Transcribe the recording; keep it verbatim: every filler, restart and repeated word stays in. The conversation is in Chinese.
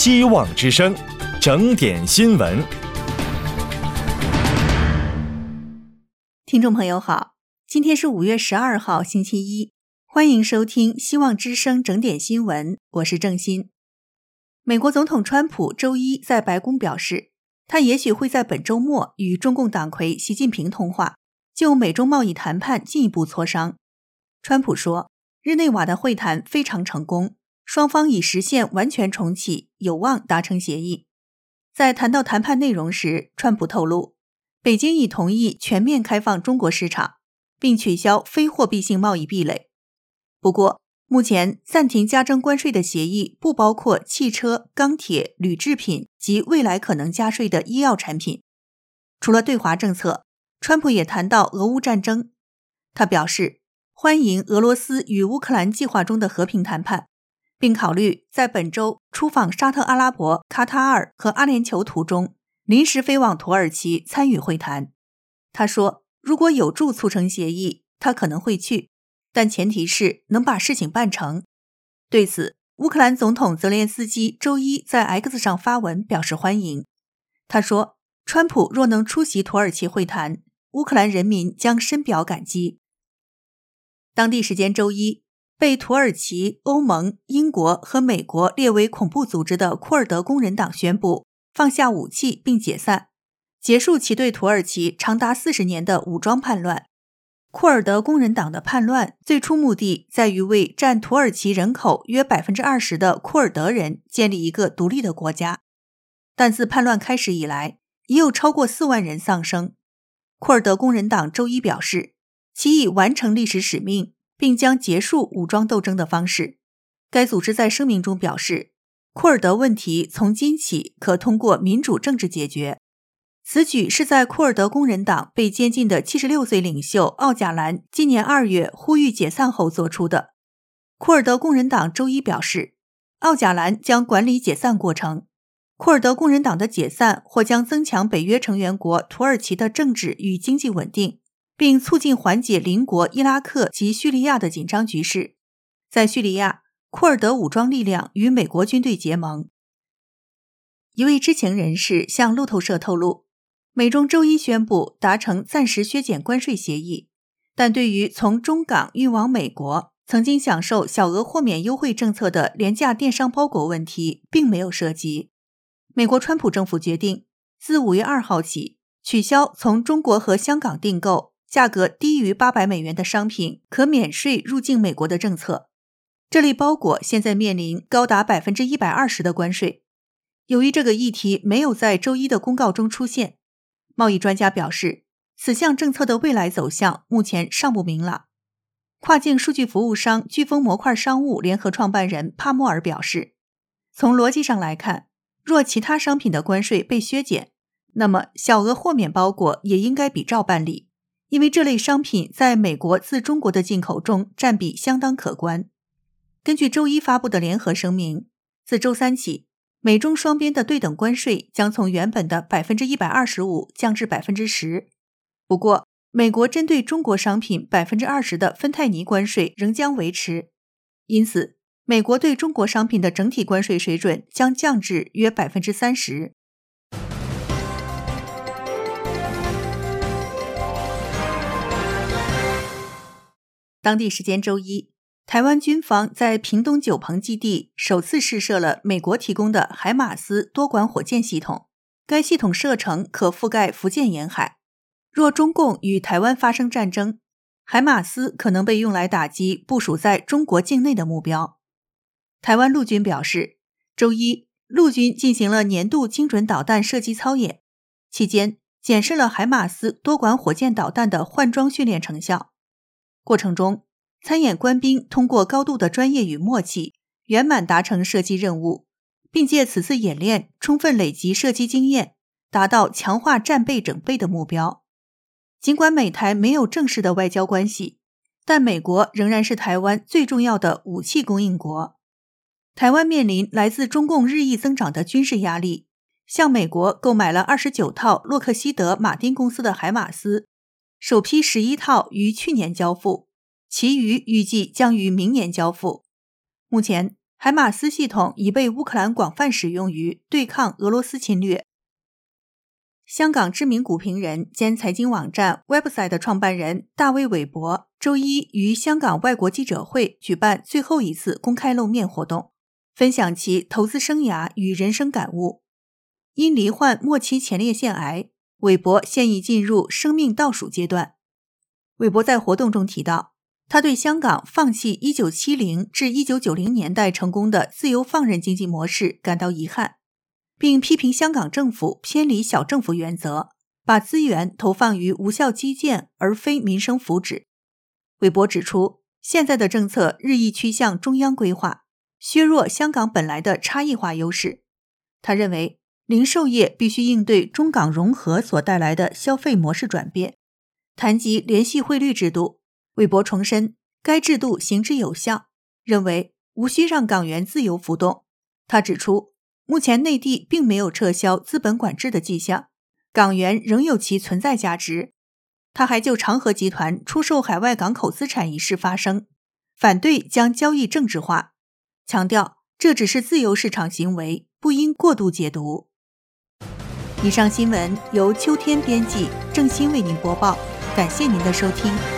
希望之声，整点新闻。 听众朋友好，今天是五月十二号星期一，欢迎收听希望之声整点新闻，我是郑欣。美国总统川普周一在白宫表示，他也许会在本周末与中共党魁习近平通话，就美中贸易谈判进一步磋商。川普说，日内瓦的会谈非常成功，双方已实现完全重启，有望达成协议。在谈到谈判内容时，川普透露，北京已同意全面开放中国市场，并取消非货币性贸易壁垒。不过，目前暂停加征关税的协议不包括汽车、钢铁、铝制品及未来可能加税的医药产品。除了对华政策，川普也谈到俄乌战争。他表示，欢迎俄罗斯与乌克兰计划中的和平谈判，并考虑在本周出访沙特阿拉伯、卡塔尔和阿联酋途中临时飞往土耳其参与会谈。他说，如果有助促成协议，他可能会去，但前提是能把事情办成。对此，乌克兰总统泽连斯基周一在 X 上发文表示欢迎。他说，川普若能出席土耳其会谈，乌克兰人民将深表感激。当地时间周一，被土耳其、欧盟、英国和美国列为恐怖组织的库尔德工人党宣布放下武器并解散，结束其对土耳其长达四十年的武装叛乱。库尔德工人党的叛乱最初目的在于为占土耳其人口约 百分之二十 的库尔德人建立一个独立的国家。但自叛乱开始以来，已有超过四万人丧生。库尔德工人党周一表示，其已完成历史使命，并将结束武装斗争的方式。该组织在声明中表示，库尔德问题从今起可通过民主政治解决。此举是在库尔德工人党被监禁的七十六岁领袖奥贾兰今年二月呼吁解散后做出的。库尔德工人党周一表示，奥贾兰将管理解散过程。库尔德工人党的解散或将增强北约成员国土耳其的政治与经济稳定，并促进缓解邻国伊拉克及叙利亚的紧张局势。在叙利亚，库尔德武装力量与美国军队结盟。一位知情人士向路透社透露，美中周一宣布达成暂时削减关税协议，但对于从中港运往美国曾经享受小额豁免优惠政策的廉价电商包裹问题并没有涉及。美国川普政府决定自五月二号起取消从中国和香港订购价格低于八百美元的商品可免税入境美国的政策。这类包裹现在面临高达 百分之一百二十 的关税。由于这个议题没有在周一的公告中出现，贸易专家表示，此项政策的未来走向目前尚不明朗。跨境数据服务商飓风模块商务联合创办人帕莫尔表示，从逻辑上来看，若其他商品的关税被削减，那么小额豁免包裹也应该比照办理，因为这类商品在美国自中国的进口中占比相当可观。根据周一发布的联合声明，自周三起，美中双边的对等关税将从原本的 百分之一百二十五 降至 百分之十。 不过，美国针对中国商品 百分之二十 的芬太尼关税仍将维持，因此美国对中国商品的整体关税水准将降至约 百分之三十。 当地时间周一，台湾军方在屏东九鹏基地首次试射了美国提供的海马斯多管火箭系统，该系统射程可覆盖福建沿海。若中共与台湾发生战争，海马斯可能被用来打击部署在中国境内的目标。台湾陆军表示，周一陆军进行了年度精准导弹射击操演，期间检视了海马斯多管火箭导弹的换装训练成效。过程中，参演官兵通过高度的专业与默契，圆满达成射击任务，并借此次演练充分累积射击经验，达到强化战备整备的目标。尽管美台没有正式的外交关系，但美国仍然是台湾最重要的武器供应国。台湾面临来自中共日益增长的军事压力，向美国购买了二十九套洛克希德马丁公司的海马斯，首批十一套于去年交付，其余预计将于明年交付。目前， 海马斯系统已被乌克兰广泛使用于对抗俄罗斯侵略。香港知名股评人兼财经网站 Website 的创办人大卫·韦伯周一于香港外国记者会举办最后一次公开露面活动，分享其投资生涯与人生感悟。因罹患末期前列腺癌，韦伯现已进入生命倒数阶段。韦伯在活动中提到，他对香港放弃一九七零至一九九零年代成功的自由放任经济模式感到遗憾，并批评香港政府偏离小政府原则，把资源投放于无效基建而非民生福祉。韦伯指出，现在的政策日益趋向中央规划，削弱香港本来的差异化优势。他认为，零售业必须应对中港融合所带来的消费模式转变。谈及联系汇率制度，韦伯重申该制度行之有效，认为无需让港元自由浮动。他指出，目前内地并没有撤销资本管制的迹象，港元仍有其存在价值。他还就长和集团出售海外港口资产一事发声，反对将交易政治化，强调这只是自由市场行为，不应过度解读。以上新闻由秋天编辑，郑欣为您播报，感谢您的收听。